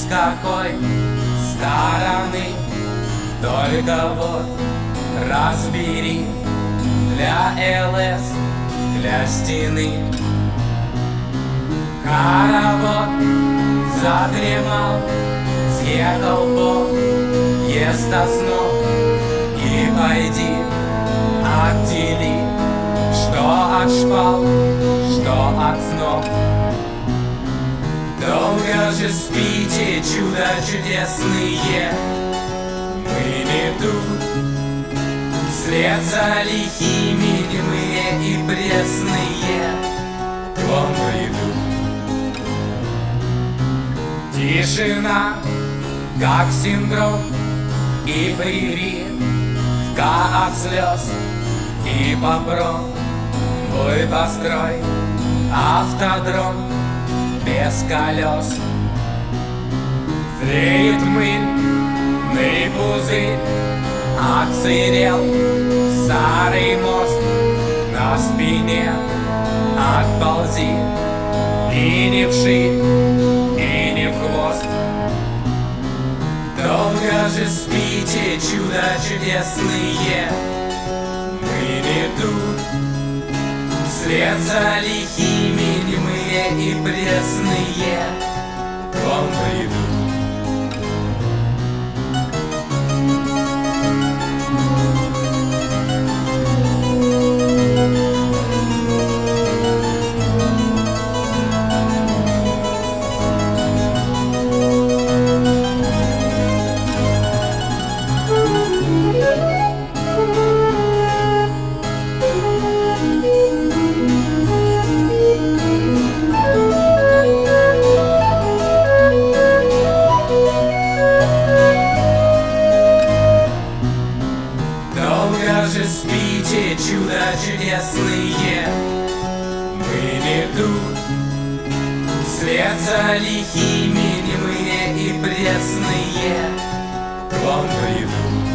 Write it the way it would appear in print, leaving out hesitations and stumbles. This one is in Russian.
с какой стороны, только вот разбери. Для ЛС, для стены. Хоровод задремал, съехал поезд снов. И пойди, отдели, что от шпал, что от снов. Долго же спите, чудо чудесные, мы не тут. Вслед за лихими немые и пресные к вам придут. Тишина, как синдром, и прививка от слез. И попробуй построй автодром без колес. Тлеет мыльный пузырь, отсырел старый мост. На спине отползи, и не вширь, и не в хвост. Долго же спите, чудо чудесные, мы не тут. Вслед за лихими немые и пресные к вам придут. Долго же спите, чудо чудесные, мы не тут. Вслед за лихими немые и пресные к вам придут.